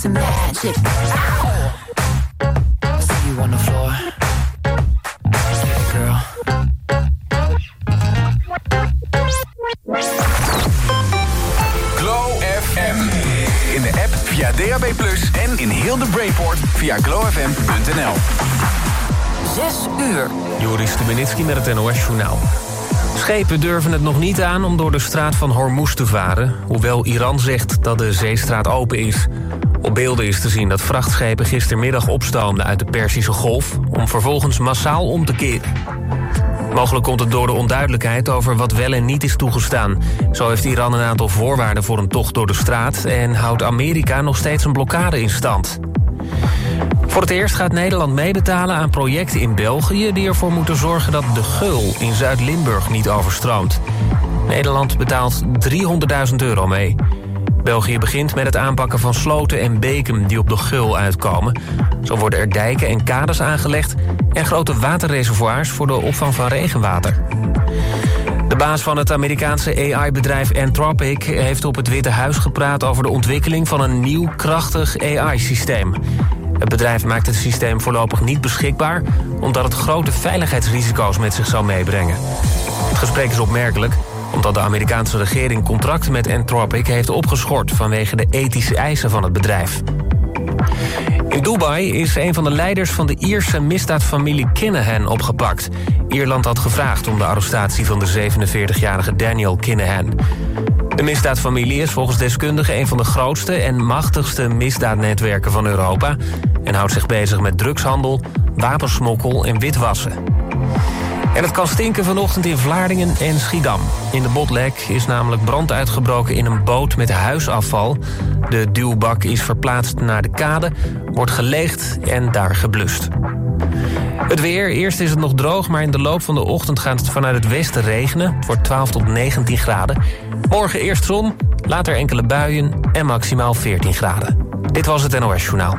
some magic. Ow! I see you on the floor. Hey girl. Glow FM. In de app via DAB+ en in heel de Brainport via glowfm.nl. 6 uur. Joris Stubenitski met het NOS-journaal. Schepen durven het nog niet aan om door de straat van Hormuz te varen, hoewel Iran zegt dat de zeestraat open is. Op beelden is te zien dat vrachtschepen gistermiddag opstoomden uit de Perzische Golf om vervolgens massaal om te keren. Mogelijk komt het door de onduidelijkheid over wat wel en niet is toegestaan. Zo heeft Iran een aantal voorwaarden voor een tocht door de straat en houdt Amerika nog steeds een blokkade in stand. Voor het eerst gaat Nederland meebetalen aan projecten in België die ervoor moeten zorgen dat de Geul in Zuid-Limburg niet overstroomt. Nederland betaalt €300.000 mee. België begint met het aanpakken van sloten en beken die op de Geul uitkomen. Zo worden er dijken en kades aangelegd en grote waterreservoirs voor de opvang van regenwater. De baas van het Amerikaanse AI-bedrijf Anthropic heeft op het Witte Huis gepraat over de ontwikkeling van een nieuw krachtig AI-systeem. Het bedrijf maakt het systeem voorlopig niet beschikbaar, omdat het grote veiligheidsrisico's met zich zou meebrengen. Het gesprek is opmerkelijk, omdat de Amerikaanse regering contracten met Anthropic heeft opgeschort vanwege de ethische eisen van het bedrijf. In Dubai is een van de leiders van de Ierse misdaadfamilie Kinahan opgepakt. Ierland had gevraagd om de arrestatie van de 47-jarige Daniel Kinahan. De misdaadfamilie is volgens deskundigen een van de grootste en machtigste misdaadnetwerken van Europa en houdt zich bezig met drugshandel, wapensmokkel en witwassen. En het kan stinken vanochtend in Vlaardingen en Schiedam. In de Botlek is namelijk brand uitgebroken in een boot met huisafval. De duwbak is verplaatst naar de kade, wordt geleegd en daar geblust. Het weer, eerst is het nog droog, maar in de loop van de ochtend gaat het vanuit het westen regenen. Het wordt 12 tot 19 graden. Morgen eerst zon, later enkele buien en maximaal 14 graden. Dit was het NOS Journaal.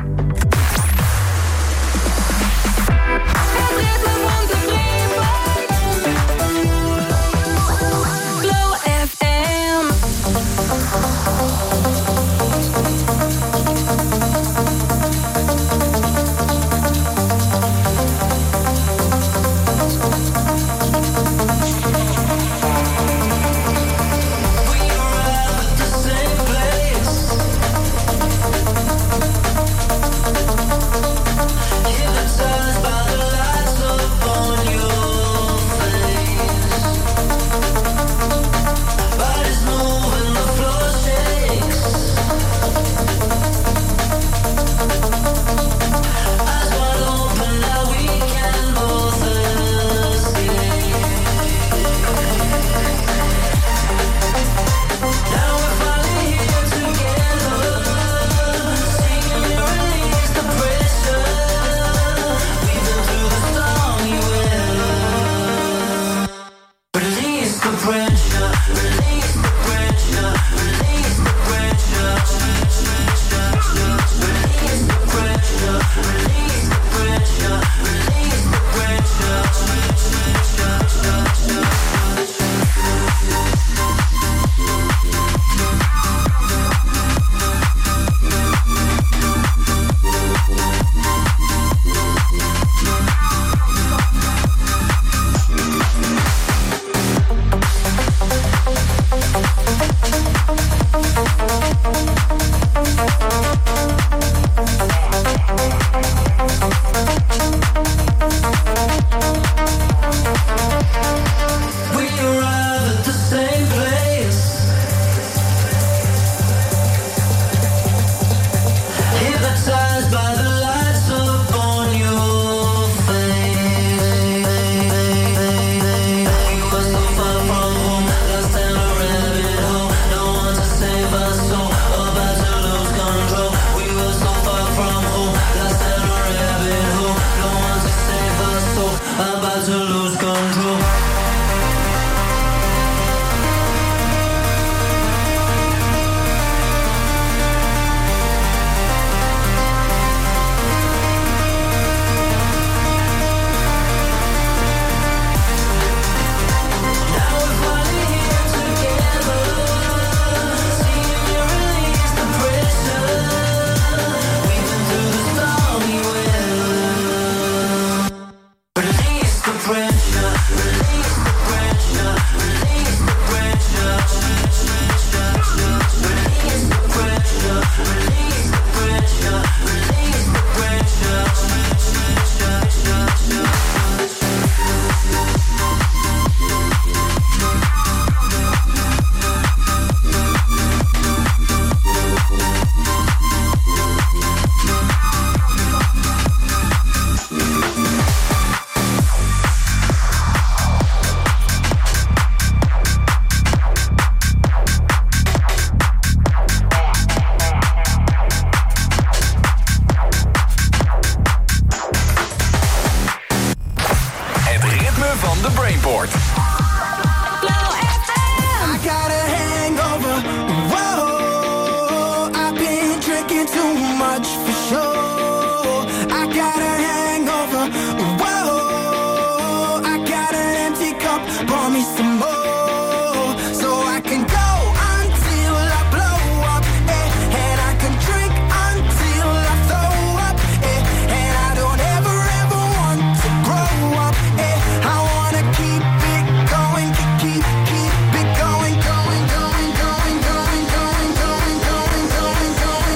drinking too much for sure. I got a hangover. Whoa, I got an empty cup. Pour me some more, so I can go until I blow up. And I can drink until I throw up. And I don't ever want to grow up. I wanna keep it going, keep it going, going, going, going, going, going, going, going, going, going,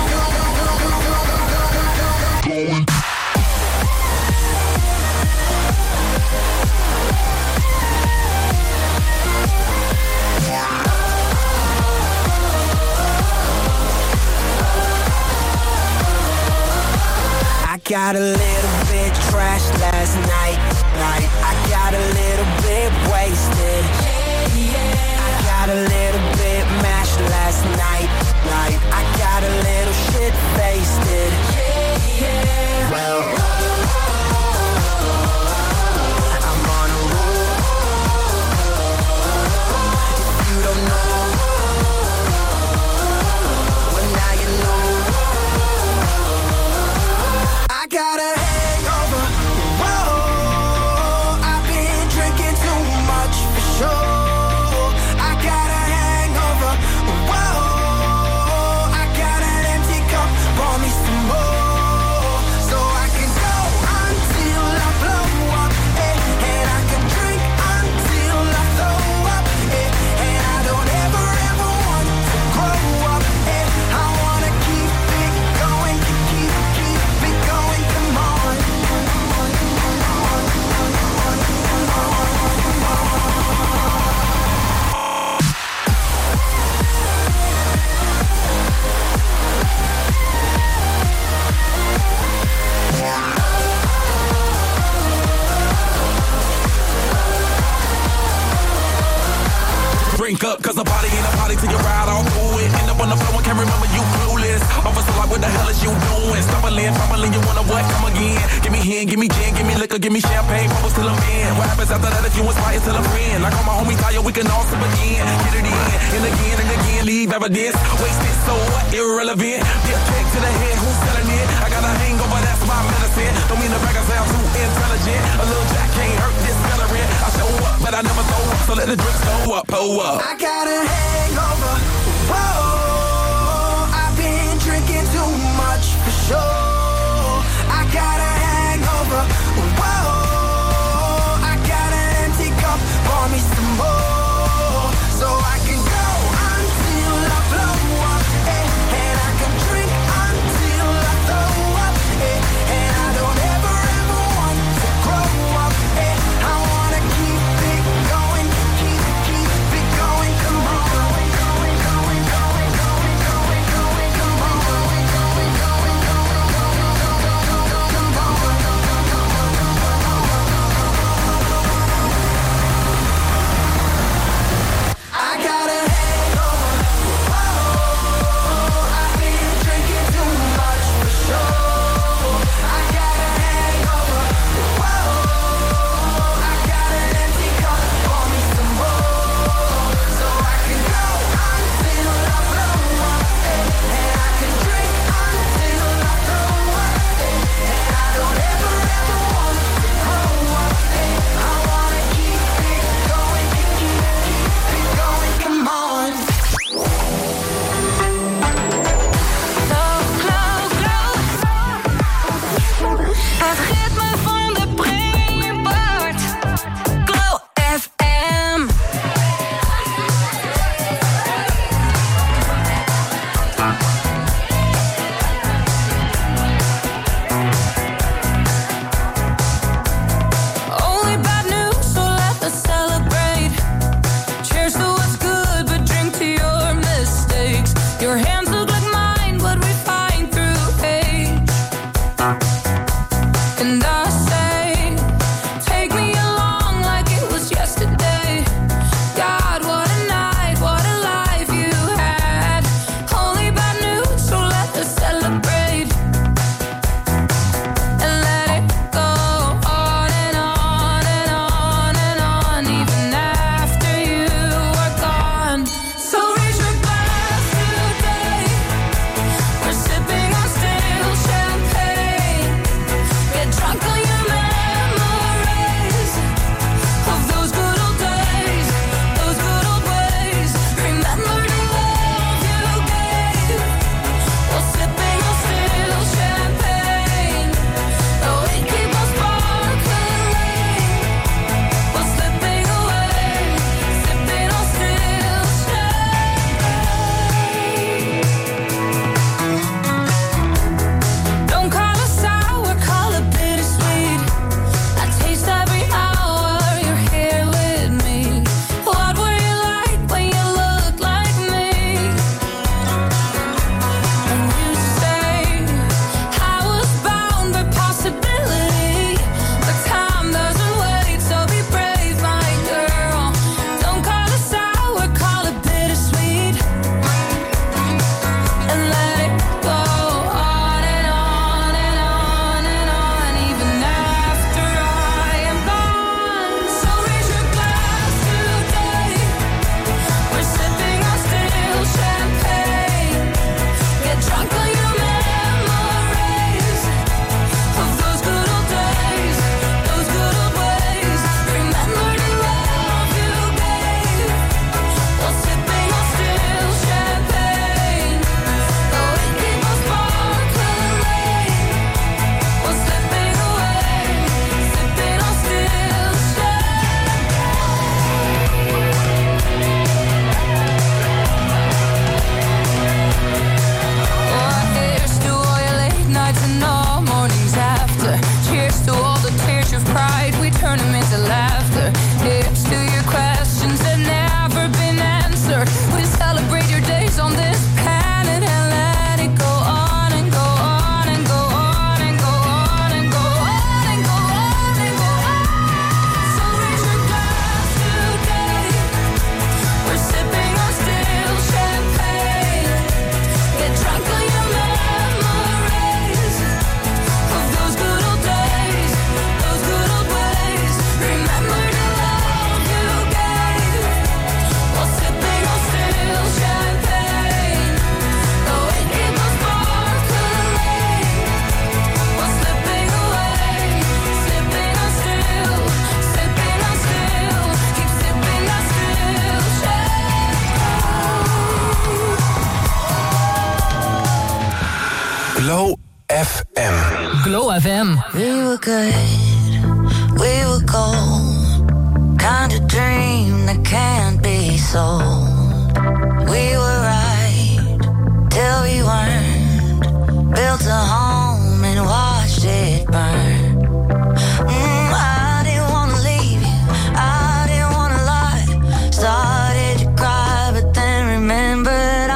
going, going. I got a little bit trashed last night. I got a little bit wasted. I got a little bit mashed last night. I got a little shit faced. Well, I'm on a roll. If you don't know, well now you know. I got a hangover. Whoa, I've been drinking too much for sure. I got a hangover. Whoa, I got an empty cup. Pour me some more, so I can go until I blow up. And I can drink until I throw up. And I don't ever want to grow up. I wanna keep it going, keep it going. Come on. Drink up, cause a party ain't a party till you ride all through it. End up on the floor and can't remember you clueless. Officer like, what the hell is you doing? Stumbling, you wanna what? Come again. Give me hand, give me gin, give me liquor, give me champagne, bubbles till I'm in. What happens after that if you inspire till I'm friend? Like all my homies tired, we can all sip again. Get it in, and again, leave evidence. Wasted, so what? Irrelevant. Get kick to the head, who's selling it? I got a hangover, that's my medicine. Don't mean the record sound too intelligent. A little jack can't hurt this celery. I show up, but I never throw up, so let the drinks go up, pull up. I got a hangover. Whoa, I've been drinking too much for sure. I got a hangover. Whoa, I got an empty cup. Pour me some more, so I can go until I blow up. And I can drink until I throw up. And I don't ever want to grow up. I wanna keep it going, keep it going. Come on, going, going, going, going, going. Glow FM. Glow FM. We were good, we were gold. Kind of dream that can't be sold. We were right till we weren't. Built a home and watched it burn. I didn't wanna leave you, I didn't wanna lie. Started to cry, but then remembered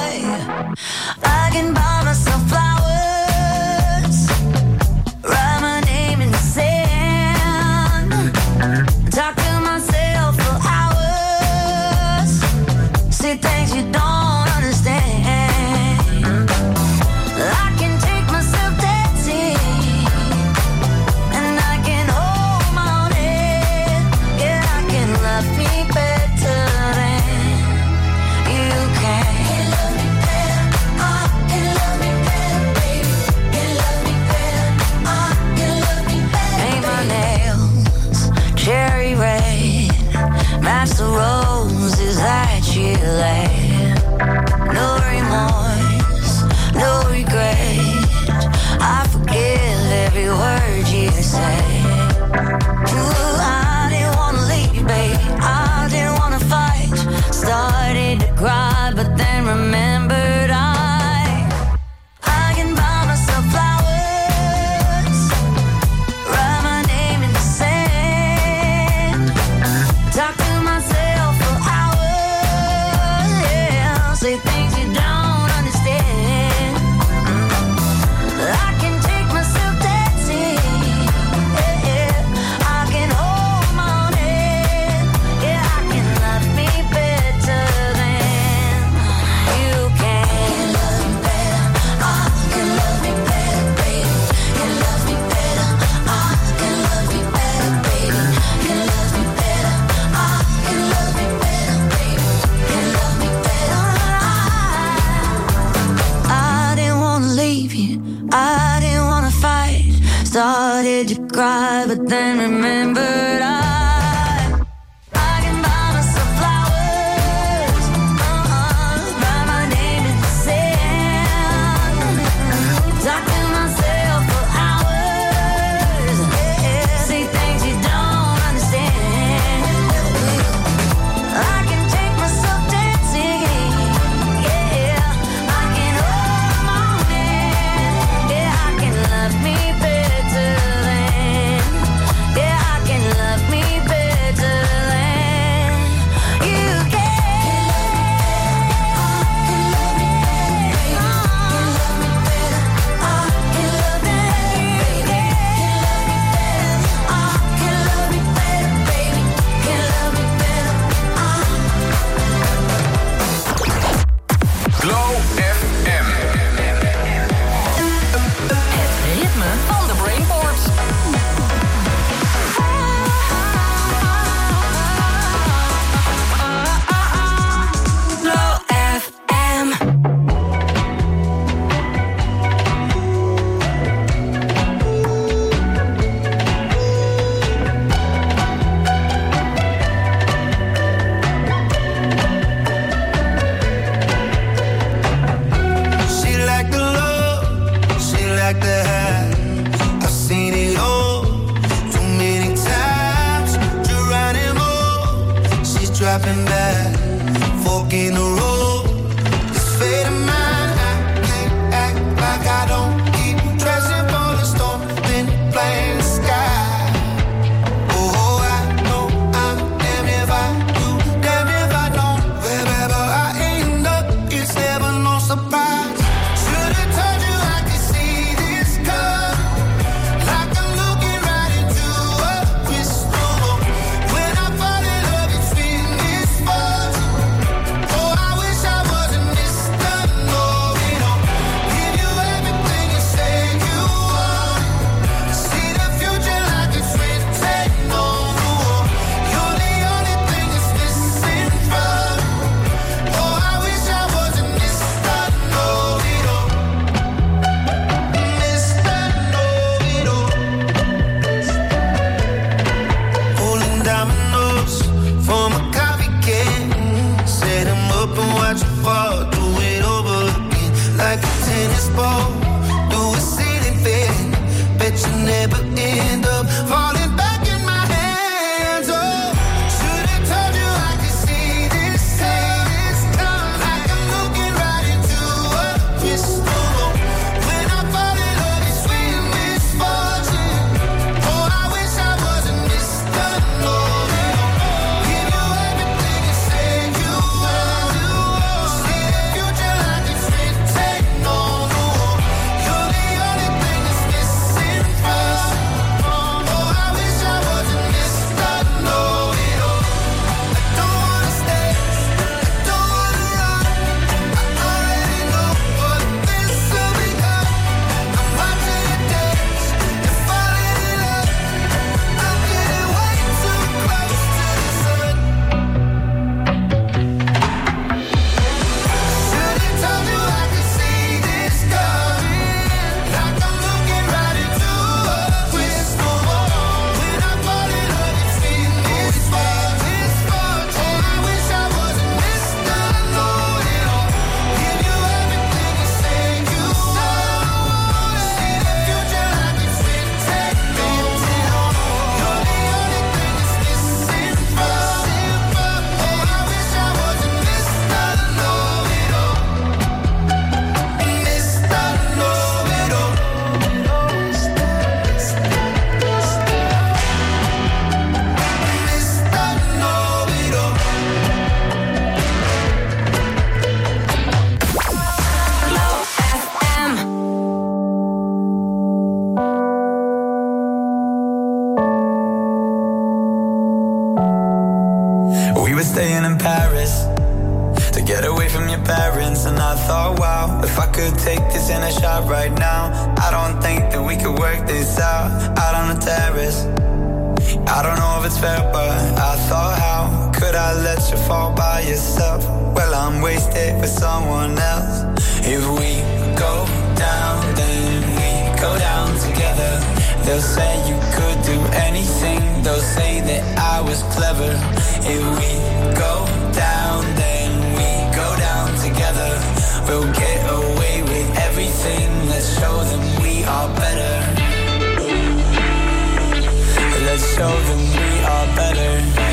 I can buy myself flowers, write my name in the sand, talk to myself for hours, say things you don't understand. I can take myself dancing, and I can hold my own head. Yeah, I can love me better than you can. Can love me better, can love me better, baby. Can love me better, can love me better. Paint my nails cherry red, match the roses that you laid. No remorse, no regret. I forgive every word you say. Ooh, I didn't wanna leave, babe. I didn't wanna fight. Started to cry, but then remembered I can buy myself flowers, write my name in the sand, talk to myself for hours, yeah, say things you don't understand. I can take myself dancing, yeah, I can hold my own head, yeah, I can love me better than you can. Can love me better, can love me better, baby. Can love me better, can love me better, baby. Can love me better, can love me better, baby. Can love me better. I didn't wanna leave you, I didn't wanna fight. Started to cry, but then remembered I can buy myself flowers, write my name in the sand, talk to myself for hours, yeah, say things you don't understand. I can take myself dancing, yeah, I can hold my own hand, yeah, I can love me better than, yeah, I can love me better than you can. Can love me better, can love me better, baby. Can love me better. Glow FM. Het ritme van de Brainport. Glow FM. She like the love, she like the high. I've seen it all too many times. Geronimo, she's dropping back, fork in the road. This fate of mine, I can't act like I don't keep dressing for the storm, then playing the sky. Oh, I know I'm damn if I do, damn if I don't. Wherever I end up, it's never no surprise. Should've told you I could see this come, like I'm looking right into a crystal ball. When I fall in love, it's been this far. Oh, I wish I wasn't Mr. Know-it-all. Give you everything you say you want. See the future like it's written on the wall. You're the only thing that's missing from. Oh, I wish I wasn't Mr. Know-it-all. Mr. Know-it-all. Pulling dominoes from a coffee can. Set 'em up and watch 'em fall. Do it over again like a tennis ball. do a ceiling fan. Bet you never end up falling back in my hands. Oh, should've told you I could see this coming. Like I'm looking right into a crystal ball. When I fall in love, it's with misfortune. Oh, I wish I wasn't Mr. Know-it-all. Give you everything you said you would. See the future like it's written on the wall. You're the only thing that's missing from. Oh, I wish I wasn't Mr. Know-it-all. I don't wanna stay, I don't wanna run. I already know what this will become. I'm watching you dance, you're falling in love. I'm getting way too close to the sun. Should've told you I could see this coming. Like I'm looking right into a crystal ball. When I fall in love, it's in this fortune. Oh, I wish I wasn't Mr. Know-it-all. Give you everything you said you would. See the future like it's written on the wall. You're the only thing that's missing from. Oh, I wish I wasn't Mr. Know-it-all. Mr. Know-it-all. Mr. Know-it-all. We were staying in Paris to get away from your parents, and I thought, wow, if I could take this in a shot right now, I don't think that we could work this out on the terrace. I don't know if it's fair, but I thought, how could I let you fall by yourself? Well, I'm wasted with someone else. If we go down, then we go down together. They'll say you could do anything. They'll say that I was clever. If we go down, then we go down together. We'll get away with everything. Let's show them we are better. Let's show them we are better.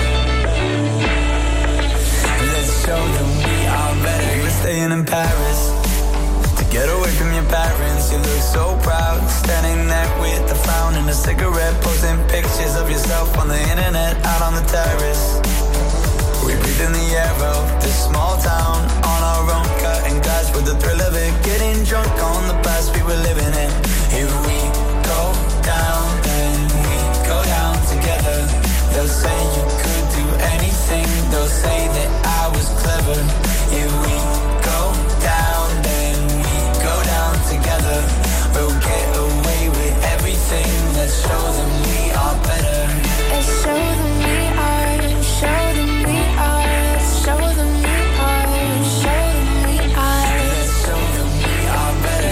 Let's show them we are better. We were staying in Paris to get away from your parents. You look so proud, standing there with a frown and a cigarette, posting pictures of yourself on the internet, out on the terrace. We breathe in the air of this small town, on our own, cutting glass with the thrill of it, getting drunk on the past we were living in. If we go down, then we go down together. They'll say you could do anything. They'll say that I was clever. If we go down, then we go down together. We'll get away with everything. Let's show them we are better. Let's show them we are, show them we are, show them we are, show them we are. Let's show them we are better.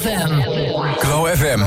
FM. Glow FM.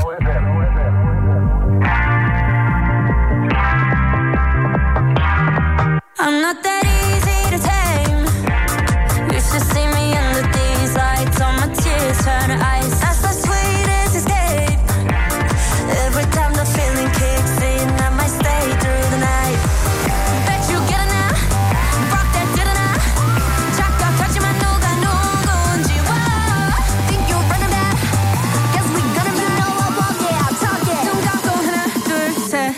I'm not that easy to tame. You should see me under these lights. All my tears turn to ice. That's the sweetest escape. Every time the feeling kicks in, I might stay through the night. Bet you get it now. Rock that did it now. 착각하지만 누가 누군지. Whoa. Think you're running back. Guess we gonna be no one walk it out, talk it. 눈 감고 하나 둘 셋.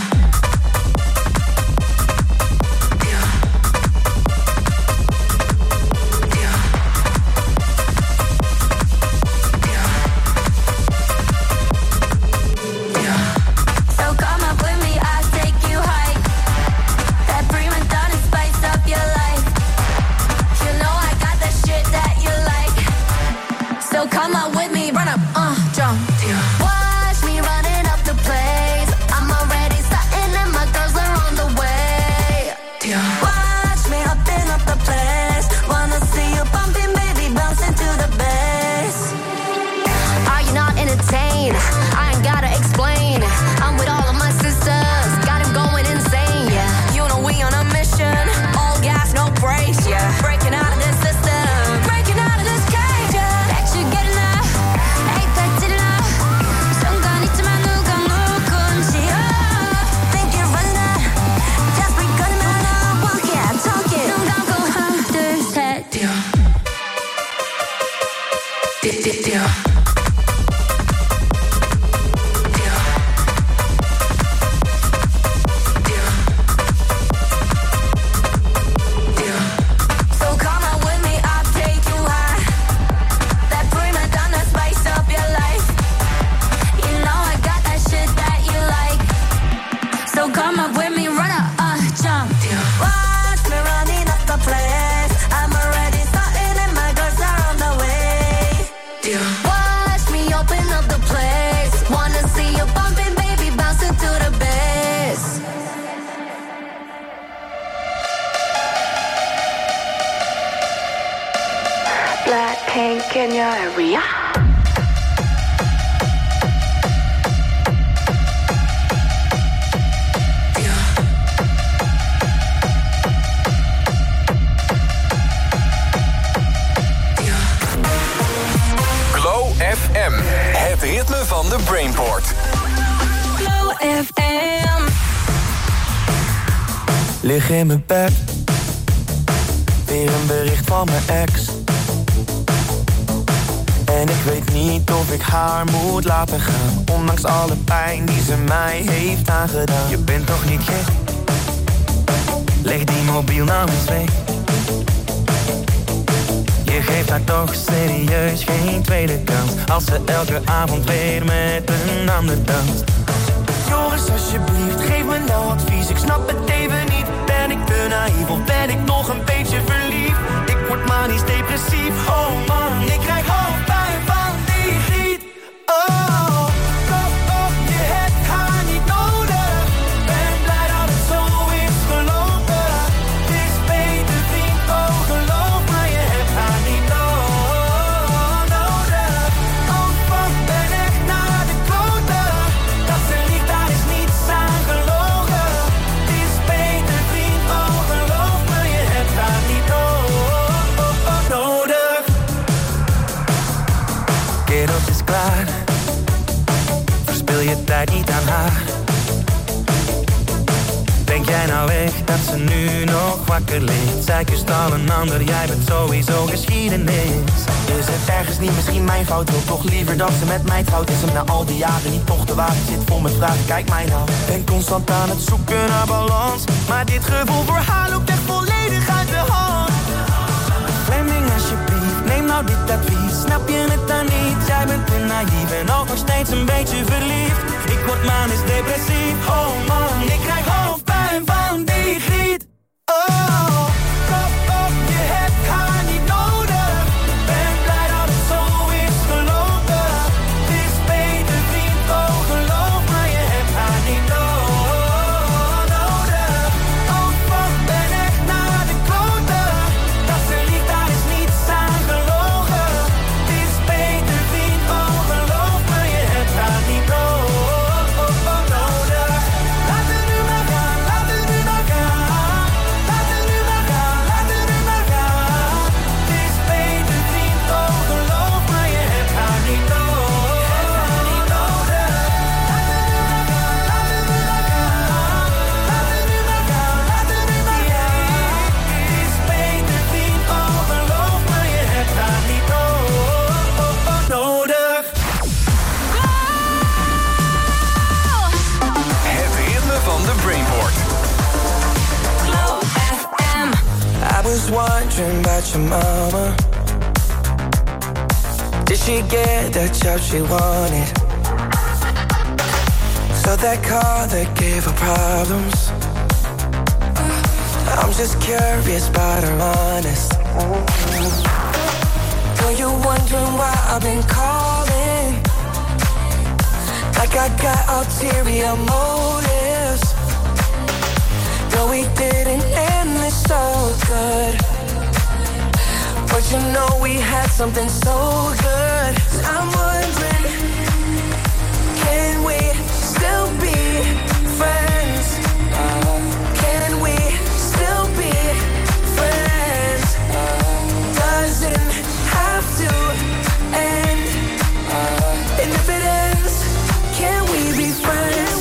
Blackpink in your area. Glow FM, het ritme van de Brainport. Glow FM. Lig in mijn bed, weer een bericht van mijn ex. En ik weet niet of ik haar moet laten gaan, ondanks alle pijn die ze mij heeft aangedaan. Je bent toch niet gek? Leg die mobiel nou eens weg. Je geeft haar toch serieus geen tweede kans, als ze elke avond weer met een ander danst. Joris, alsjeblieft, geef me nou advies. Ik snap het even niet. Ben ik te naïef of ben ik nog een beetje verliefd? Ik word manisch depressief. Oh man, ik krijg hoofdpijn van die griet. Oh, kop op, je hebt haar niet nodig. Ben blij dat het zo is gelopen. Het is beter vriend, oh geloof me, je hebt haar niet nodig. Oh fuck, ben echt naar de kloten. Dat ze liegt, daar is niets aan gelogen. Het is beter vriend, oh geloof me, je hebt haar niet nodig. Kerels is klaar, verspil je tijd niet aan haar. Denk jij nou echt dat ze nu nog wakker ligt? Zij kust al een ander, jij bent sowieso geschiedenis. Is het ergens niet misschien mijn fout? Wil toch liever dat ze met mij trouwt? Is hem na al die jaren niet toch de waarheid? Zit vol met vragen, kijk mij nou. Ben constant aan het zoeken naar balans, maar dit gevoel voor haar loopt echt volledig uit de hand. Fleming alsjeblieft, neem nou dit advies. Snap je het dan niet? Jij bent te naïef en ook nog steeds een beetje verliefd. Ik word manisch depressief. Oh man, ik krijg hoofdpijn van die griet. Oh, kop op, je hebt haar niet nodig. Ben blij dat het zo is gelopen. Het is beter vriend, oh geloof me, je hebt haar niet nodig. Oh fuck, ben echt naar de kloten. Dat ze liegt, daar is niets aan gelogen. Het is beter vriend, oh geloof me. wondering about your mama? Did she get the job she wanted? So that car that gave her problems. I'm just curious about her honest. Know you're wondering why I've been calling, like I got ulterior motives. No, we didn't end this so good, but you know we had something so good. I'm wondering, can we still be friends? Can we still be friends? Doesn't have to end. And if it ends, can we be friends?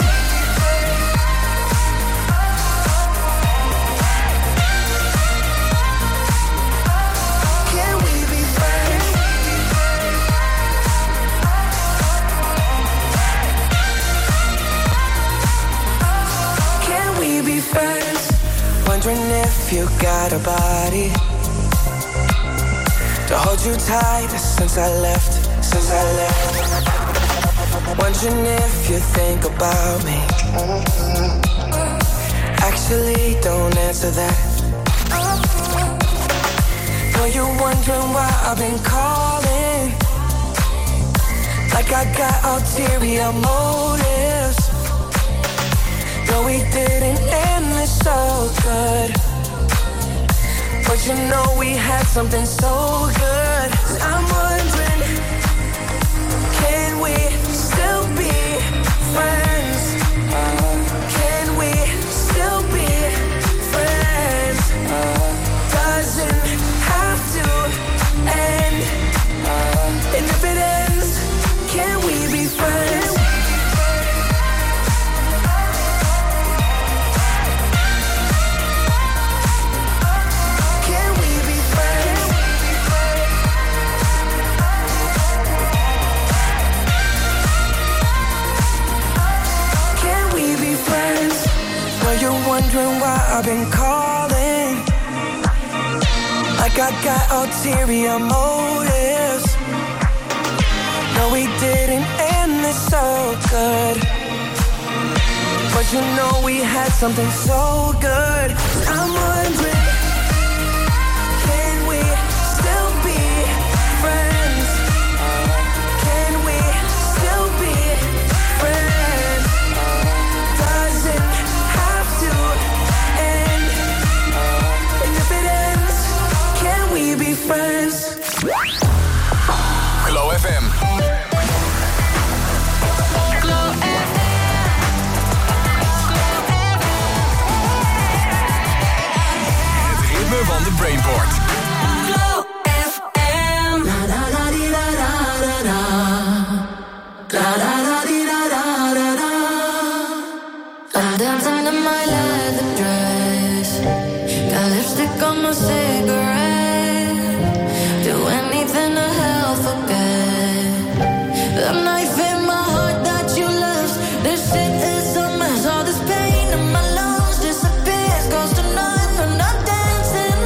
Can we be friends? Can we be friends? Wondering if you got a body to hold you tight since I left. Wondering if you think about me. Actually, don't answer that. Know you're wondering why I've been calling, like I got ulterior motives. No, we didn't end this so good, but you know we had something so good. I'm wondering, can we still be friends? Can we still be friends? Doesn't have to end. And if it ends, can we be friends? Can we be friends? Can we be friends? Know you're wondering why I've been calling, like I got ulterior motives. No, we didn't end this so good, but you know we had something so good. I'm wondering, can we still be friends? Can we still be friends? Doesn't have to end. And if it ends, can we be friends? Glow FM. Het ritme van de Brainport. Glow FM. La la la di la la la la. La la la di la la la la. I'm dancing in my leather dress, got lipstick on my cigarette, do anything to help forget the knife in my heart that you left. This shit is a mess, all this pain in my lungs disappears, goes to none when I'm dancing,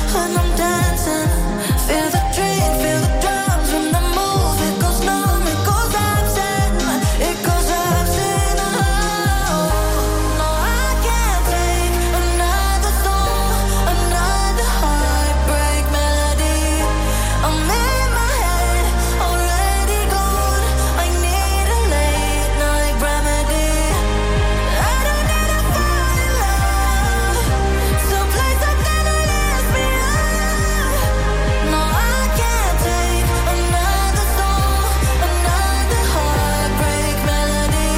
feel the drink, feel the drums when I move, it goes numb, it goes absent, it goes absent. Oh, no, I can't take another song, another heartbreak melody. I'm in my head, already gone. I need a late night remedy. I don't need to fall in love, someplace I'm gonna leave me alone. No, I can't take another song, another heartbreak melody.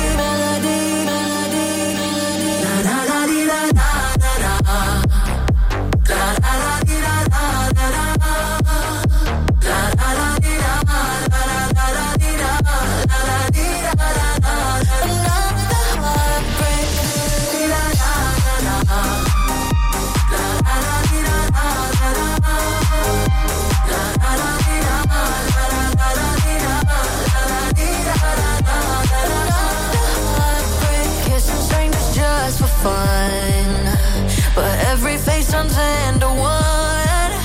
La la la di la la la la. La la la di la la la la. La la la di la la la la la di la la la di la la la. Another heartbreak. Di la la la la. La la la di la la la la. La la la di la la la la la di la la la di la la la. Heartbreak. Kissing strangers just for fun, but every face turns into one.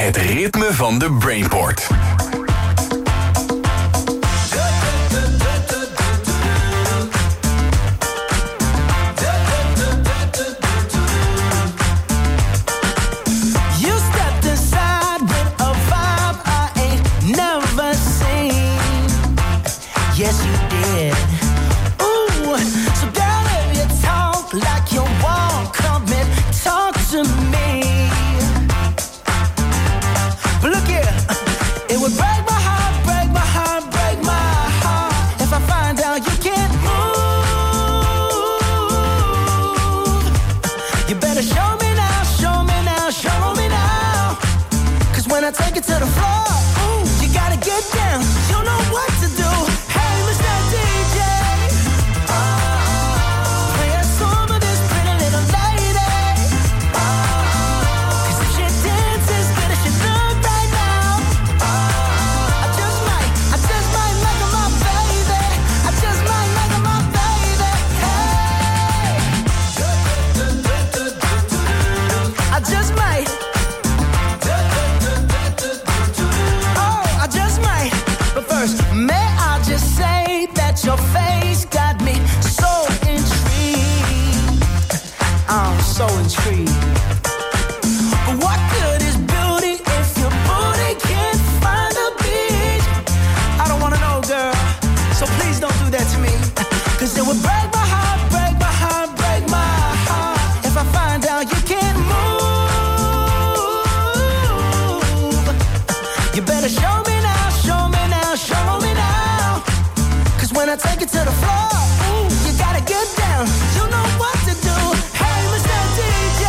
Het ritme van de Brainport. Yes, you did. Ooh, so girl, if you talk like you want, come and talk to me. But look here, it would break my heart, break my heart, break my heart if I find out you can't move. You better show me now, show me now, show me now. 'Cause when I take it to the floor, ooh, you gotta get down. You know what to do. Your face got me so intrigued. I'm so intrigued. But what good is beauty if your booty can't find a beach? I don't wanna know, girl, so please don't do that to me. 'Cause it would break my heart, break my heart, break my heart if I find out you can't move. You better show me now, show me now, show me now. When I take it to the floor, ooh, you gotta get down. You know what to do. Hey, Mr. DJ,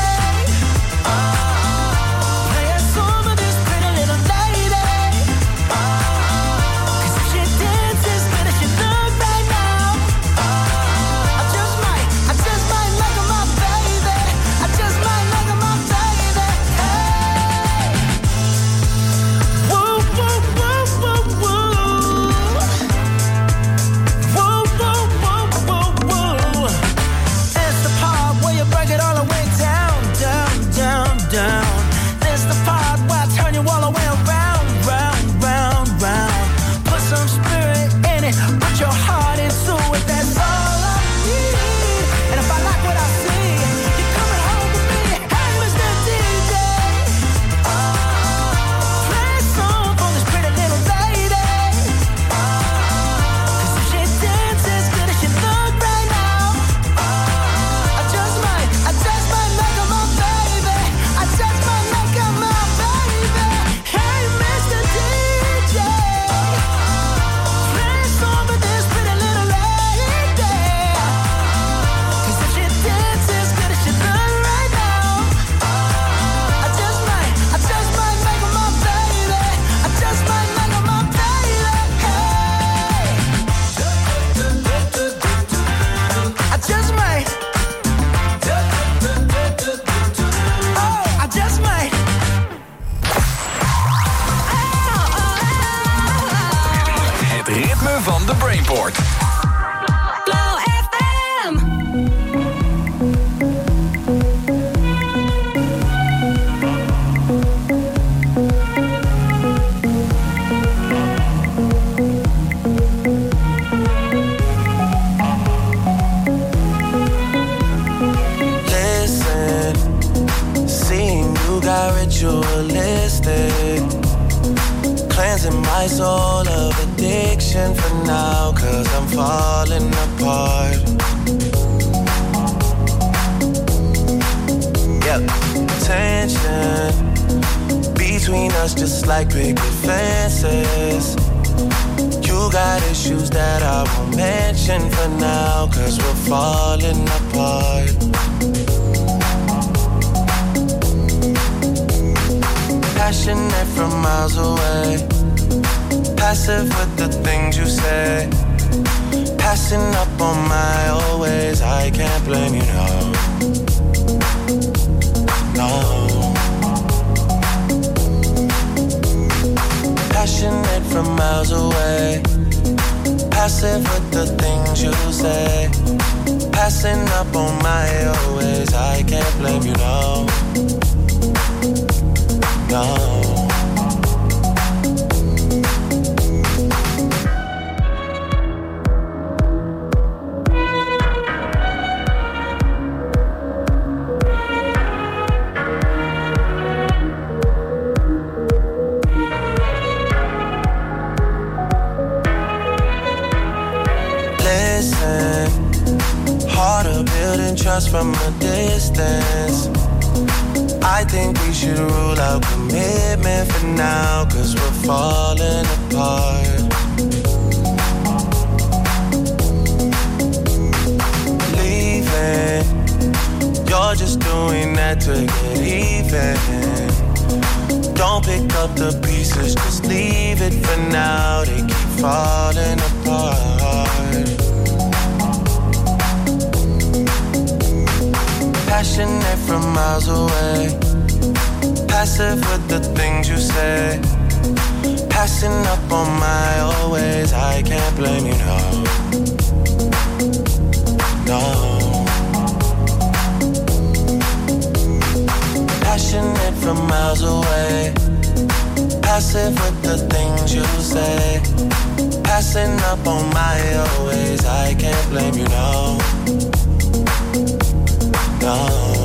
play a song of this pretty little lady. 'Cause if she dances good as she look right now, I just might make her my baby. I just might make her my baby. Hey, woo, woo, woo, woo, woo. Break it all the way down, down, down, down. There's the part where I turn you all the way around, round, round, round. Put some spirit in it, put your heart into it. That's all I need. And if I like what I see, you're coming home with me. Hey, Mr. DJ, play a song for this pretty little lady. 'Cause if she dances good as she look right now, I just might make her my baby. I just might make her my baby. Hey, Mr. DJ, play a song for this pretty little lady. 'Cause if she dances good as she does right now, I just might make her my baby. I just might make her my baby. Hey, I just might. I just might. Het ritme van de Brainport. Glow FM. Listen, seeing you got ritualistic, cleansing my soul of addiction for now, 'cause I'm falling apart. Yep, tension between us just like picket fences. You got issues that I won't mention for now, 'cause we're falling apart. Passionate from miles away, passive with the things you say, passing up on my old ways. I can't blame you, no, no. Passionate from miles away, passive with the things you say, passing up on my old ways. I can't blame you, no, no. us from a distance. I think we should rule out commitment for now, 'cause we're falling apart. Leaving, you're just doing that to get even. Don't pick up the pieces, just leave it for now. They keep falling apart. Passionate from miles away, passive with the things you say, passing up on my always. I can't blame you, no, no. Passionate from miles away, passive with the things you say, passing up on my always. I can't blame you, no, no.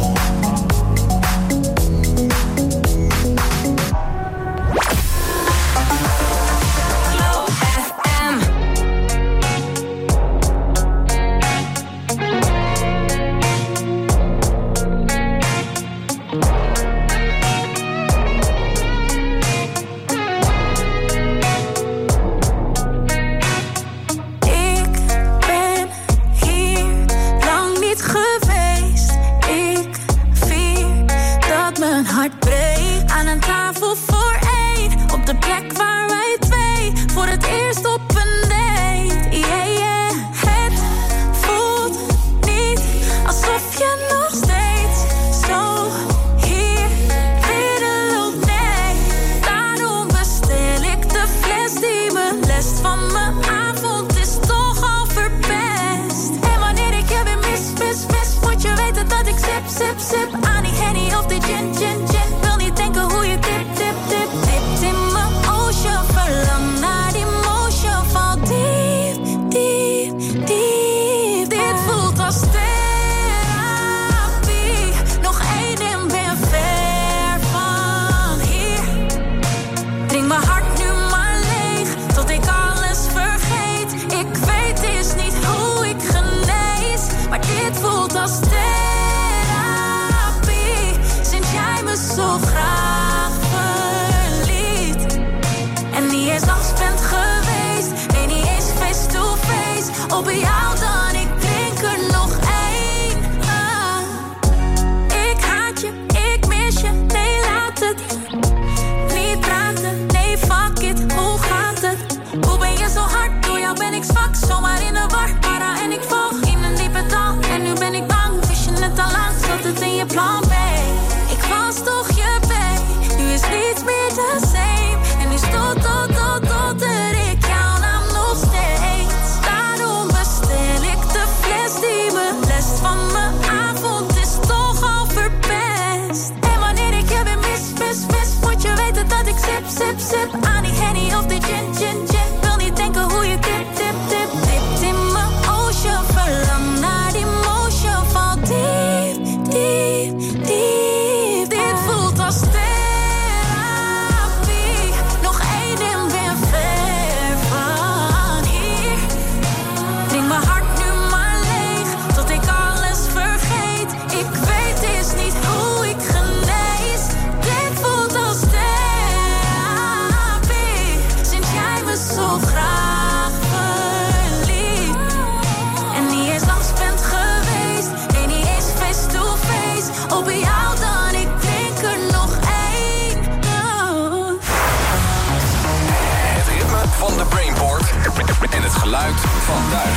geluid van thuis.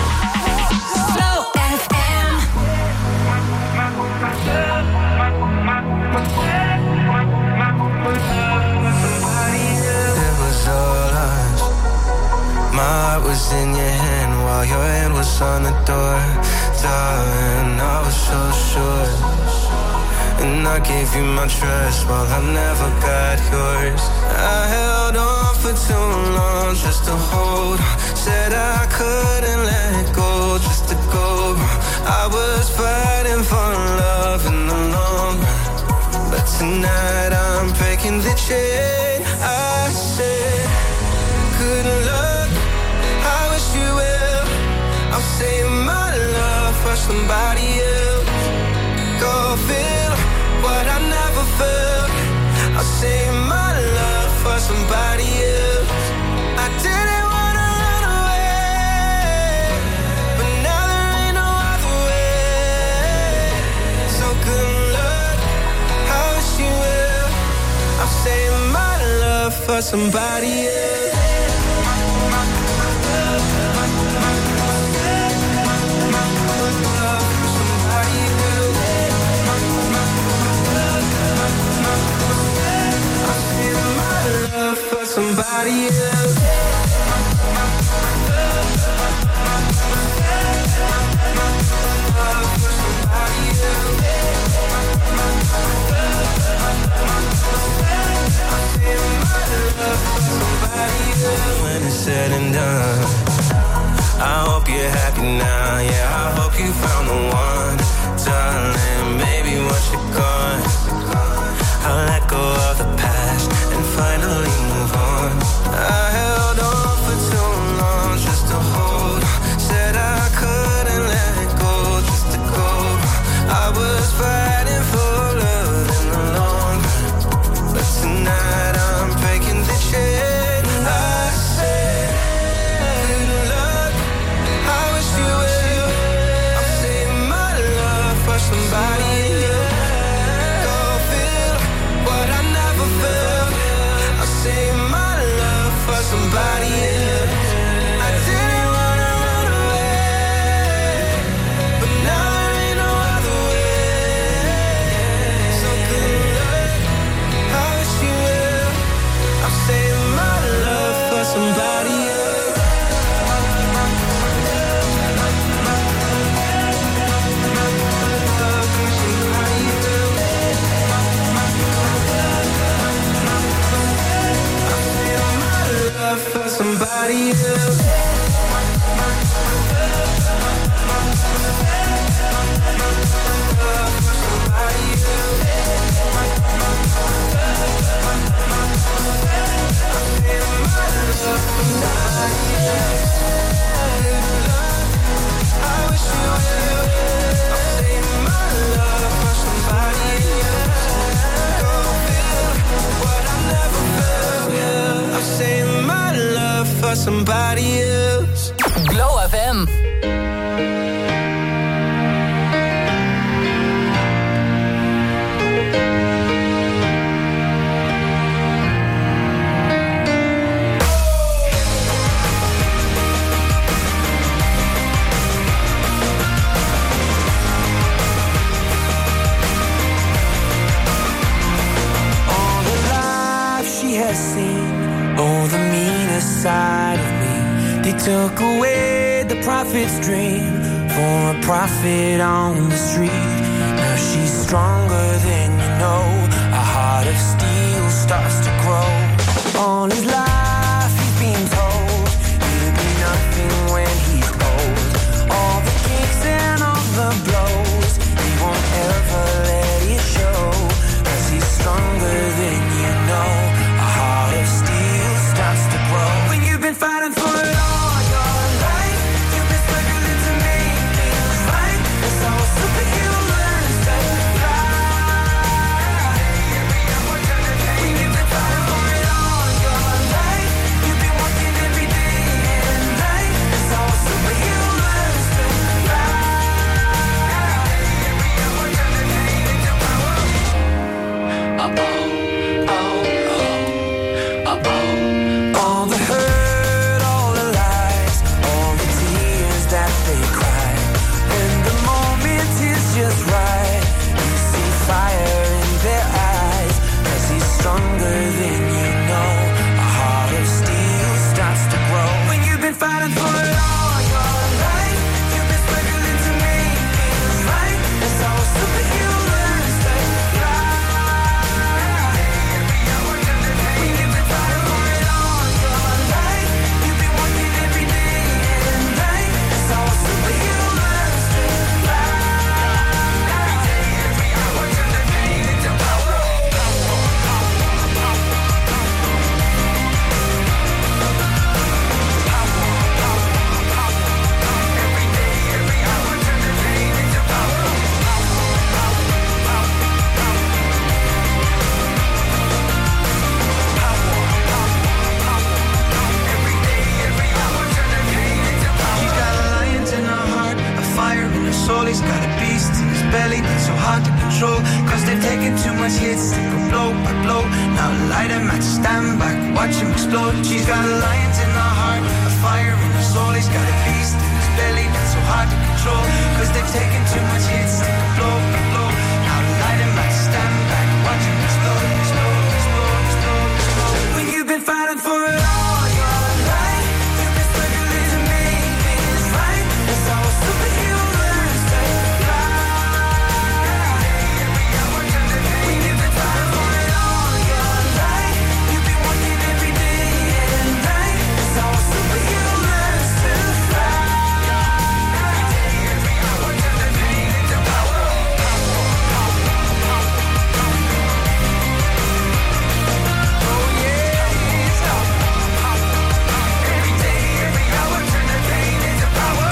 Flow FM. It was all us. My heart was in your hand while your hand was on the door. Darling, I was so sure. And I gave you my trust while I never got yours. I held on for too long just to hold on. Said I couldn't let go just to go. I was fighting for love in the long run, but tonight I'm breaking the chain. I said, good luck, I wish you well. I'm saving my love for somebody else. for somebody else. Somebody else. When it's said and done, I hope you're happy now. Yeah, I hope you found the one, darling. Maybe once you're gone, I'll let go of the past and finally move on. I held on for too long just to hold. Said I couldn't let it go just to go. I was fighting for love in the long run, but tonight I'm breaking the chain. I said, good luck, I wish you well. I'm saving my love for somebody else. Go feel what I never felt. I'm saving my love for somebody else. I didn't wanna run away, but now there ain't no other way. So good luck, I wish you well. I'm saving my love for somebody else. For somebody else. For somebody else. Glow FM. All the life she has seen, oh, the meanest side of me. They took away the prophet's dream for a prophet on the street. Now she's stronger than you know. A heart of steel starts to grow. All his life he's been told he'll be nothing when he's old. All the kicks and all the blows, he won't ever let it show. 'Cause he's stronger than you know. A heart of steel starts to grow. When you've been fighting for it all your life, you've been struggling to make things right. It's all superhumans that fly. When you've been fighting for it all your life, you've been working every day and night. It's all superhumans that fly. All the hurt, all the lies, all the tears that they cry. When the moment is just right, you see fire in their eyes. 'Cause he's stronger than you know. A heart of steel starts to grow. When you've been fighting for it all your life, you've been struggling to make things right. It's all superhumans that fly. When you've been fighting for it all your life, you've been working every day and night. It's all superhumans that fly. Every day, every hour, turn the pain into power. Every day, every hour, turn the pain into power. Every day, every hour, turn the pain into power. He's got a lion in her heart, a fire in her soul. He's got a beast in his belly that's so hard to control. Cause they've taken too much hits, they go blow by blow. Now light a match, stand back, watch him explode. She's got lions in her heart, a fire in her soul. He's got a beast in his belly that's so hard to control. Cause they've taken too much hits, they go blow by blow. Now light a match, stand back, watch him explode, explode, explode, explode, explode. When you've been fighting for it all your life, you've been struggling to make things right. That's how a superhero learns to fly. When you've been fighting for it all your life, you've been working every day and night. That's how a superhero learns to fly. Every hour turn the pain into power. Oh yeah, it's every day, every hour turn the pain into power.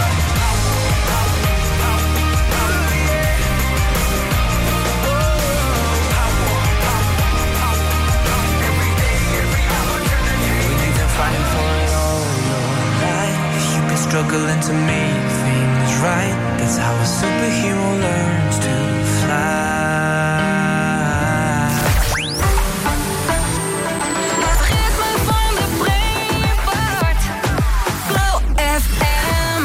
Every day, every hour turn the pain. When you've been fighting for it all your life, you've been struggling to make things right. That's how a superhero learns to fly. Het ritme van de Brainport. Glow FM.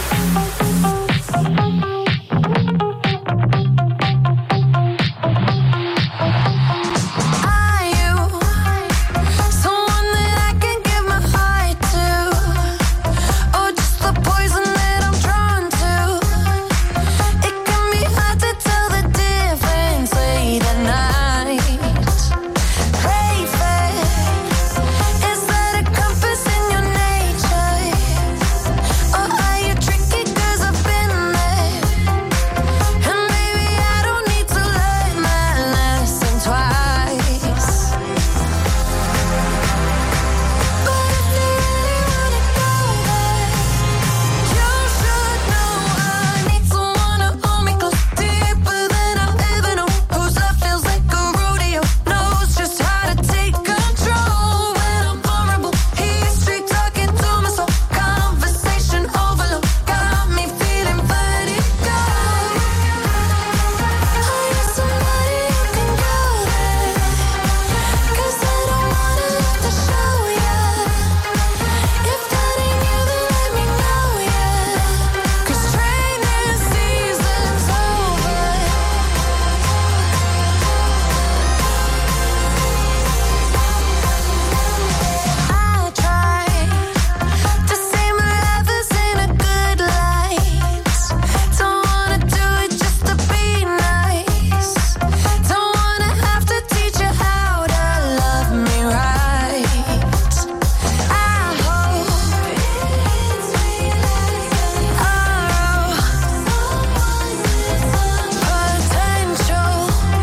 Are you someone that I can give my heart to, or just the poison that I'm drawn to? It can be hard to tell the difference late at night. Play fair, is that a compass in your nature, or are you tricky 'cause I've been there? And maybe I don't need to learn my lesson twice. But if you really wanna go there, you should know I need someone to hold me close, deeper than I'll ever know. Whose love feels like a rodeo, knows just how to take control when I'm vulnerable. He's straight talking to my soul, conversation overload, got me feeling vertigo. Are you somebody who can go there? 'Cause I don't wanna have to show ya. If that ain't you, then let me know, yeah. 'Cause training season's over. I try to say my love is in a good light. Don't wanna do it just to be nice. Don't wanna have to teach you how to love me right. I hope it's realizing our potential.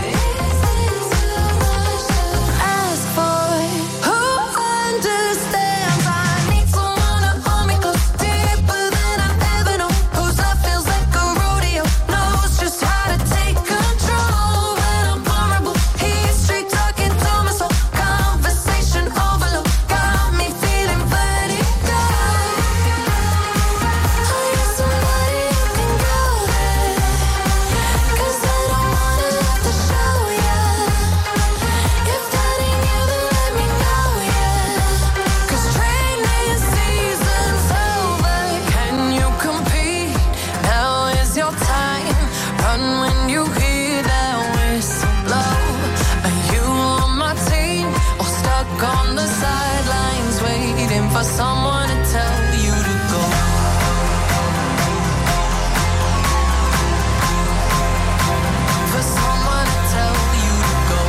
Ask for who understands. I need someone to hold me close, deeper than I've ever known. Whose love feels like a rodeo, knows just how to take control when I'm vulnerable. He's straight talking to my soul, conversation overload, got me feeling vertigo. Are you somebody who can go there? 'Cause I don't wanna have to show ya. If that ain't you, then let me know, yeah. 'Cause training season's over. Can you compete? Now is your time. Run when you hear that whistle blow. Are you on my team or stuck on the sidelines waiting for someone to tell you to go? For someone to tell you to go.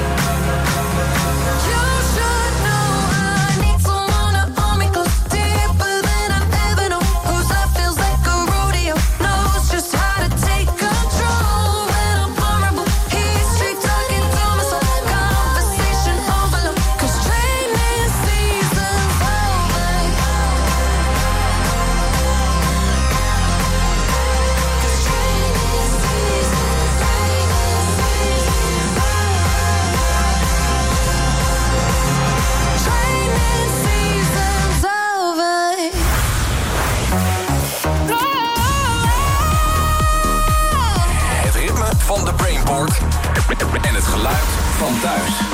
You should know I need someone to hold me close, deeper than I've ever known. Whose love feels like a rodeo, knows just how to take control when I'm vulnerable. He's straight talking to my soul, conversation overload. 'Cause training season's over. van thuis.